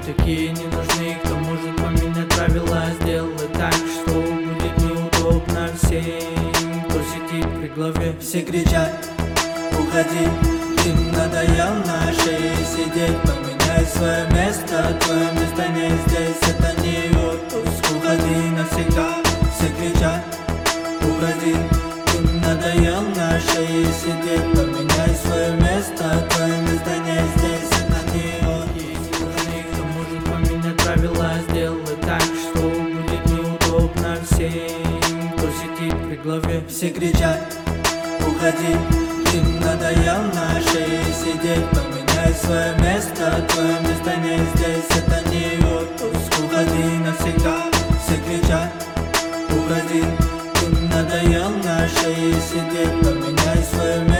такие не нужны, кто может поменять правила, сделать так, что будет неудобно всем, кто сидит при главе. Все кричат: уходи, ты надоел на шее сидеть, поменяй свое место, твое место не здесь, это не отпуск, уходи навсегда. Все кричат: уходи, ты надоел на шее сидеть, поменяй свое место, твое место не здесь, это не отпуск. Нужны, кто может поменять правила, сделать так, что будет неудобно всем, кто сидит при главе. Все кричат: уходи, ты надоел на шее сидеть, поменяй свое место, твое место не здесь, это не отпуск, уходи навсегда. Все кричат: уходи, ты надоел на шее сидеть, поменяй свое место.